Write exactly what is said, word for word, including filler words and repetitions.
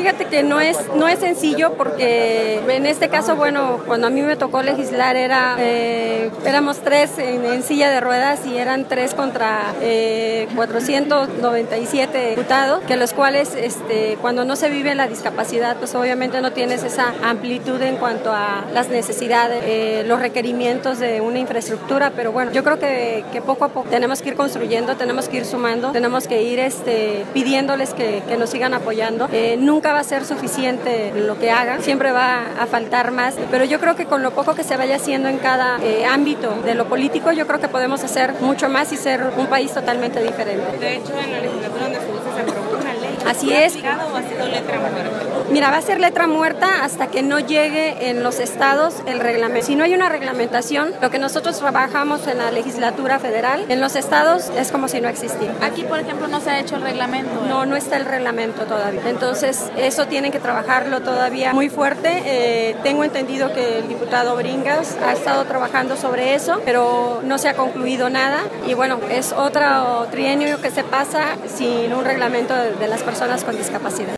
fíjate que no es, no es sencillo porque en este caso, bueno, cuando a mí me tocó legislar era, eh, éramos tres en, en silla de ruedas y eran tres contra eh, cuatrocientos noventa y siete diputados, que los cuales este, cuando no se vive la discapacidad, pues obviamente no tienes esa amplitud en cuanto a las necesidades, eh, los requerimientos de una infraestructura, pero bueno, yo creo que, que poco a poco tenemos que ir construyendo, tenemos que ir sumando, tenemos que ir este, pidiéndoles que, que nos sigan apoyando. Eh, nunca va a ser suficiente lo que hagan, siempre va a faltar más, pero yo creo que con lo poco que se vaya haciendo en cada eh, ámbito de lo político, yo creo que podemos hacer mucho más y ser un país totalmente diferente. De hecho, en la legislatura donde estuviste se aprobó una ley. Así es. ¿O ha sido letra muerta? Mira, va a ser letra muerta hasta que no llegue en los estados el reglamento. Si no hay una reglamentación, lo que nosotros trabajamos en la legislatura federal, en los estados es como si no existiera. Aquí, por ejemplo, no se ha hecho el reglamento. ¿eh? No, no está el reglamento todavía. Entonces, eso tienen que trabajarlo todavía muy fuerte. Eh, tengo entendido que el diputado Bringas ha estado trabajando sobre eso, pero no se ha concluido nada. Y bueno, es otro trienio que se pasa sin un reglamento de, de las personas con discapacidad.